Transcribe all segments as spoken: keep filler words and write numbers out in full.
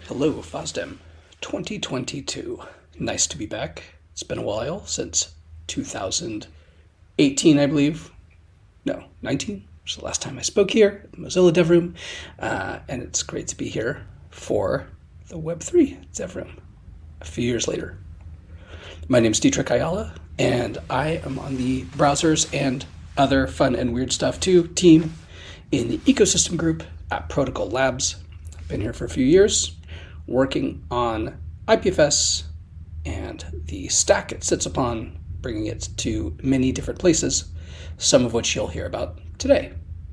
Hello, FOSDEM twenty twenty-two. Nice to be back. It's been a while since two thousand eighteen, I believe. No, nineteen, which is the last time I spoke here at the Mozilla Dev Room. Uh, and it's great to be here for the Web three Dev Room a few years later. My name is Dietrich Ayala, and I am on the browsers and other fun and weird stuff too team in the ecosystem group at Protocol Labs. I've been here for a few years, working on I P F S and the stack it sits upon, bringing it to many different places, some of which you'll hear about today.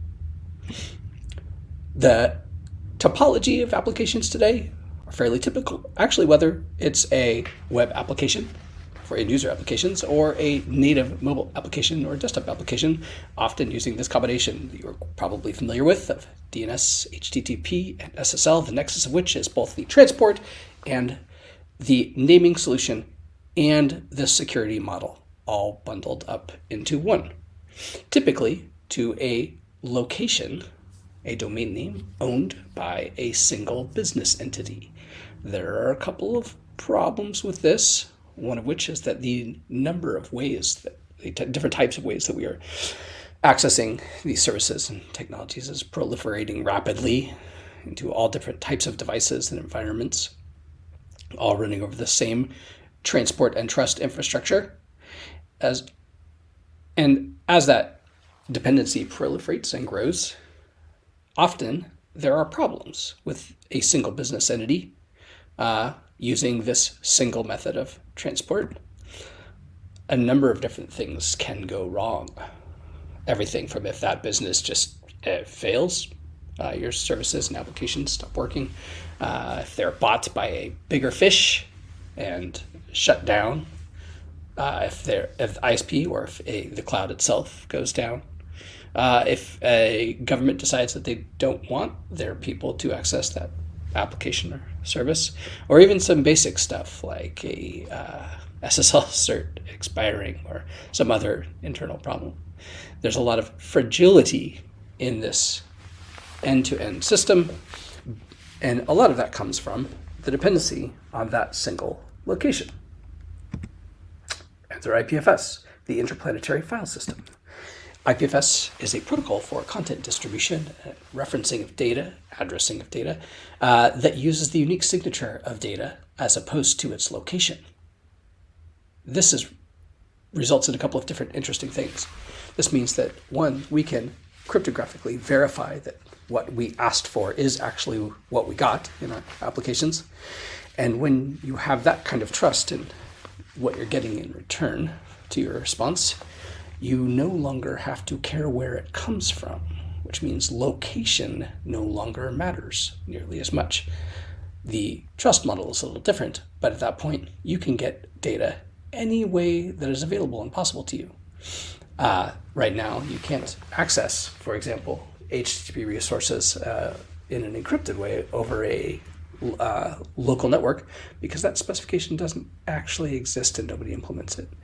The topology of applications today are fairly typical. Actually, whether it's a web application for end-user applications or a native mobile application or desktop application, often using this combination that you're probably familiar with of D N S, H T T P, and S S L, the nexus of which is both the transport and the naming solution and the security model, all bundled up into one. Typically to a location, a domain name owned by a single business entity. There are a couple of problems with this, one of which is that the number of ways, that the t- different types of ways that we are accessing these services and technologies is proliferating rapidly into all different types of devices and environments, all running over the same transport and trust infrastructure. As and as that dependency proliferates and grows, often there are problems with a single business entity uh, using this single method of transport. A number of different things can go wrong. Everything from if that business just uh, fails, uh, your services and applications stop working, uh, if they're bought by a bigger fish and shut down, uh, if they're if I S P or if a, the cloud itself goes down, uh, if a government decides that they don't want their people to access that application or service, or even some basic stuff like a uh, S S L cert expiring or some other internal problem. There's a lot of fragility in this end-to-end system, and a lot of that comes from the dependency on that single location. Enter I P F S, the Interplanetary File System. I P F S is a protocol for content distribution, uh, referencing of data, addressing of data, uh, that uses the unique signature of data as opposed to its location. This is results in a couple of different interesting things. This means that, one, we can cryptographically verify that what we asked for is actually what we got in our applications. And when you have that kind of trust in what you're getting in return to your response, you no longer have to care where it comes from, which means location no longer matters nearly as much. The trust model is a little different, but at that point, you can get data any way that is available and possible to you. Uh, right now, you can't access, for example, H T T P resources uh, in an encrypted way over a uh, local network because that specification doesn't actually exist and nobody implements it.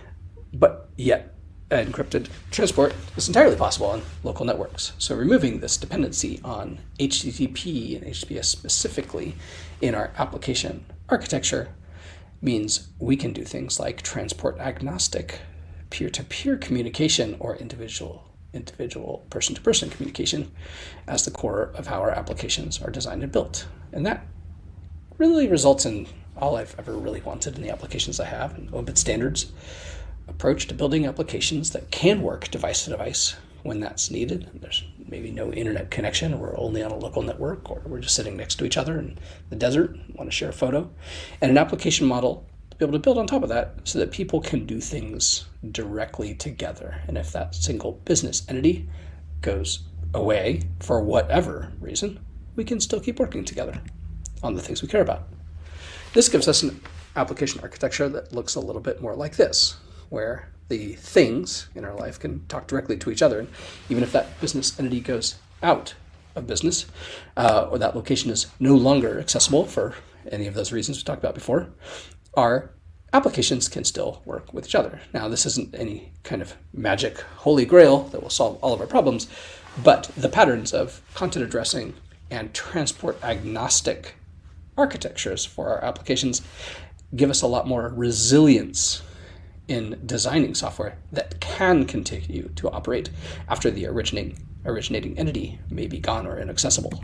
But yet, encrypted transport is entirely possible on local networks. So removing this dependency on H T T P and H T T P S specifically in our application architecture means we can do things like transport agnostic peer-to-peer communication or individual individual person-to-person communication as the core of how our applications are designed and built. And that really results in all I've ever really wanted in the applications I have, an open standards approach to building applications that can work device to device when that's needed. There's maybe no internet connection, or we're only on a local network, or we're just sitting next to each other in the desert and want to share a photo. And an application model to be able to build on top of that so that people can do things directly together. And if that single business entity goes away for whatever reason, we can still keep working together on the things we care about. This gives us an application architecture that looks a little bit more like this, where the things in our life can talk directly to each other. And even if that business entity goes out of business, uh, or that location is no longer accessible for any of those reasons we talked about before, our applications can still work with each other. Now, this isn't any kind of magic holy grail that will solve all of our problems, but the patterns of content addressing and transport agnostic architectures for our applications give us a lot more resilience in designing software that can continue to operate after the originating, originating entity may be gone or inaccessible.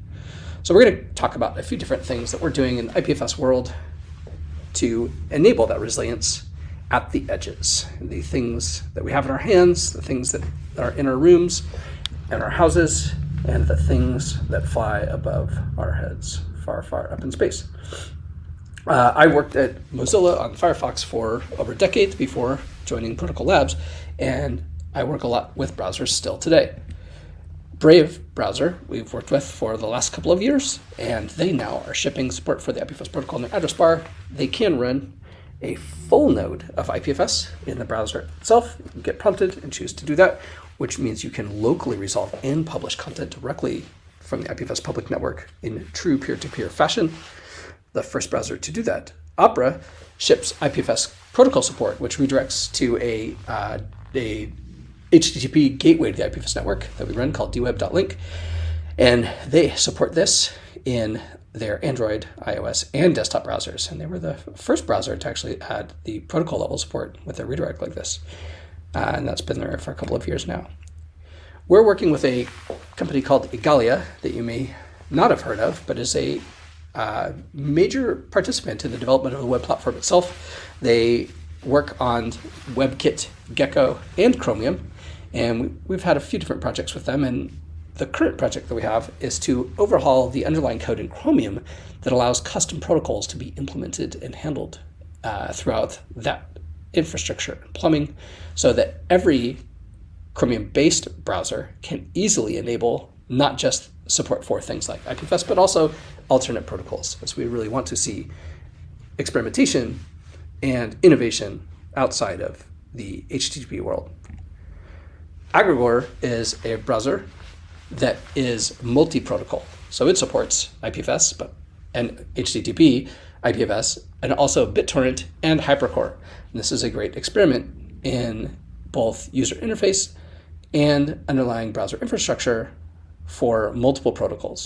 So we're going to talk about a few different things that we're doing in the I P F S world to enable that resilience at the edges, the things that we have in our hands, the things that are in our rooms and our houses, and the things that fly above our heads, far, far up in space. Uh, I worked at Mozilla on Firefox for over a decade before joining Protocol Labs, and I work a lot with browsers still today. Brave browser we've worked with for the last couple of years, and they now are shipping support for the I P F S protocol in their address bar. They can run a full node of I P F S in the browser itself. You can get prompted and choose to do that, which means you can locally resolve and publish content directly from the I P F S public network in true peer-to-peer fashion. The first browser to do that. Opera ships I P F S protocol support, which redirects to a, uh, a H T T P gateway to the I P F S network that we run called d web dot link. And they support this in their Android, iOS, and desktop browsers. And they were the first browser to actually add the protocol level support with a redirect like this. Uh, and that's been there for a couple of years now. We're working with a company called Igalia that you may not have heard of, but is a uh, major participant in the development of the web platform itself. They work on WebKit, Gecko, and Chromium. And we've had a few different projects with them, and the current project that we have is to overhaul the underlying code in Chromium that allows custom protocols to be implemented and handled uh, throughout that infrastructure and plumbing, so that every Chromium-based browser can easily enable not just support for things like I P F S, but also alternate protocols, as we really want to see experimentation and innovation outside of the H T T P world. Agrigor is a browser that is multi-protocol. So it supports I P F S but and H T T P, I P F S, and also BitTorrent and HyperCore. And this is a great experiment in both user interface and underlying browser infrastructure for multiple protocols.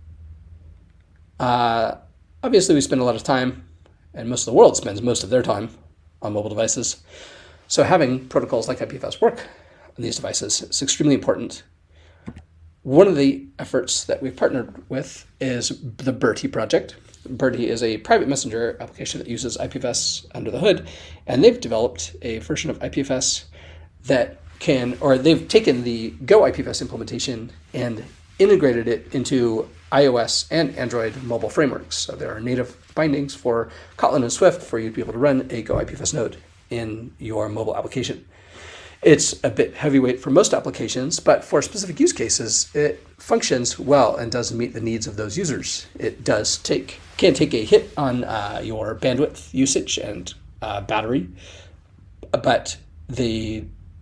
Uh, obviously, we spend a lot of time, and most of the world spends most of their time on mobile devices. So having protocols like I P F S work on these devices is extremely important. One of the efforts that we've partnered with is the Bertie project. Bertie is a private messenger application that uses I P F S under the hood, and they've developed a version of I P F S that can, or they've taken the Go I P F S implementation and integrated it into iOS and Android mobile frameworks. So there are native bindings for Kotlin and Swift for you to be able to run a Go I P F S node in your mobile application. It's a bit heavyweight for most applications, but for specific use cases, it functions well and does meet the needs of those users. It does take, can take a hit on uh, your bandwidth usage and uh, battery, but the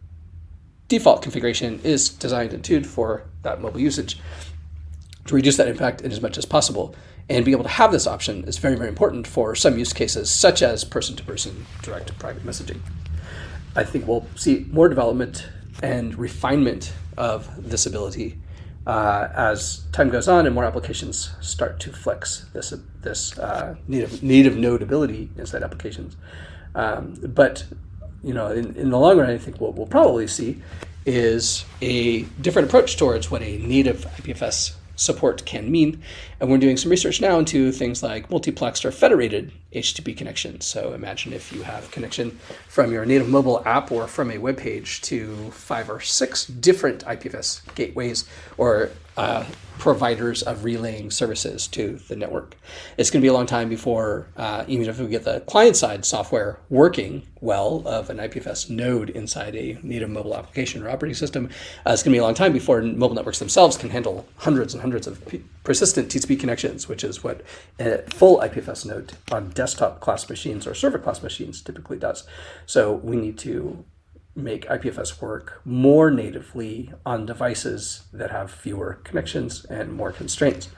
default configuration is designed and tuned for that mobile usage to reduce that impact in as much as possible. And being able to have this option is very, very important for some use cases, such as person-to-person direct private messaging. I think we'll see more development and refinement of this ability uh, as time goes on and more applications start to flex this this uh, native native node ability inside applications. Um, but you know, in, in the long run, I think what we'll probably see is a different approach towards what a native I P F S support can mean. And we're doing some research now into things like multiplexed or federated H T T P connections. So imagine if you have connection from your native mobile app or from a web page to five or six different I P F S gateways or uh, providers of relaying services to the network. It's going to be a long time before, uh, even if we get the client-side software working well of an I P F S node inside a native mobile application or operating system, uh, it's going to be a long time before mobile networks themselves can handle hundreds and hundreds of p- persistent T C P connections, which is what a full I P F S node on desktop class machines or server class machines typically does. So we need to make I P F S work more natively on devices that have fewer connections and more constraints.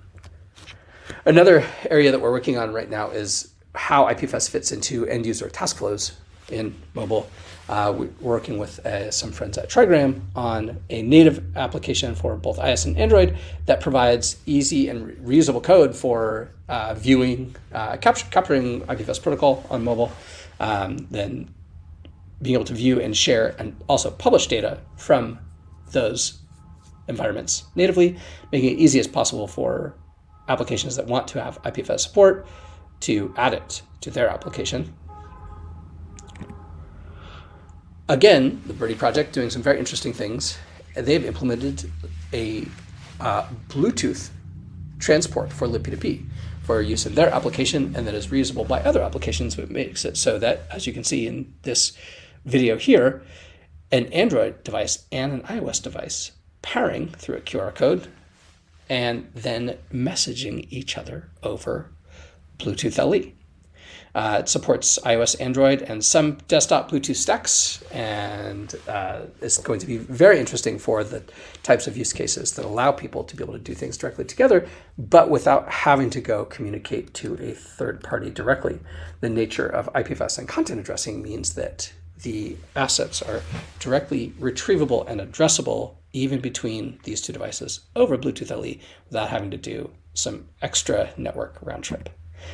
Another area that we're working on right now is how I P F S fits into end user task flows in mobile. Uh, we're working with uh, some friends at Trigram on a native application for both iOS and Android that provides easy and re- reusable code for uh, viewing, uh, capture, capturing I P F S protocol on mobile, um, then being able to view and share and also publish data from those environments natively, making it easy as possible for applications that want to have I P F S support to add it to their application. Again, the Birdie project doing some very interesting things. They've implemented a uh, Bluetooth transport for lib P two P for use in their application, and that is reusable by other applications, which makes it so that, as you can see in this video here, an Android device and an iOS device pairing through a Q R code and then messaging each other over Bluetooth L E. Uh, it supports iOS, Android, and some desktop Bluetooth stacks, and uh, it's going to be very interesting for the types of use cases that allow people to be able to do things directly together, but without having to go communicate to a third party directly. The nature of I P F S and content addressing means that the assets are directly retrievable and addressable even between these two devices over Bluetooth L E without having to do some extra network round trip.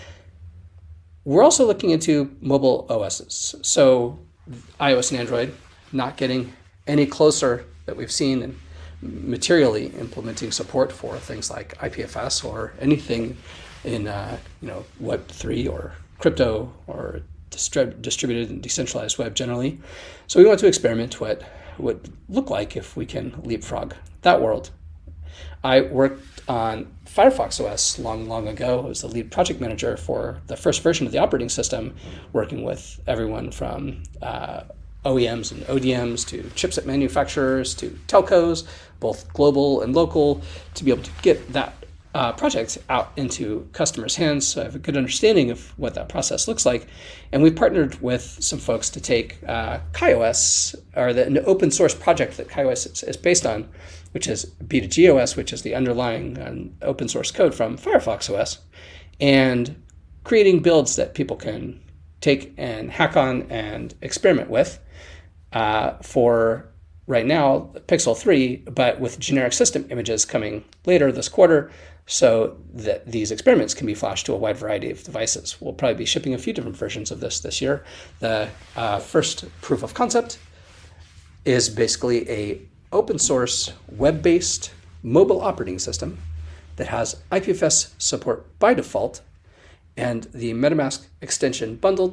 We're also looking into mobile O Ss. So iOS and Android not getting any closer that we've seen in materially implementing support for things like I P F S or anything in uh, you know Web three or crypto or distrib- distributed and decentralized web generally. So we want to experiment what would look like if we can leapfrog that world. I worked on Firefox O S long, long ago. I was the lead project manager for the first version of the operating system, working with everyone from uh, O E Ms and O D Ms to chipset manufacturers to telcos, both global and local, to be able to get that uh, project out into customers' hands. So I have a good understanding of what that process looks like. And we partnered with some folks to take uh, KaiOS, or the, an open source project that KaiOS is, is based on, which is B two G O S, which is the underlying um, open source code from Firefox O S, and creating builds that people can take and hack on and experiment with uh, for right now, Pixel three, but with generic system images coming later this quarter, so that these experiments can be flashed to a wide variety of devices. We'll probably be shipping a few different versions of this this year. The uh, first proof of concept is basically a open source, web-based mobile operating system that has I P F S support by default and the MetaMask extension bundled,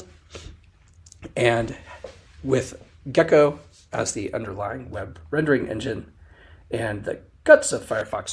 and with Gecko as the underlying web rendering engine and the guts of Firefox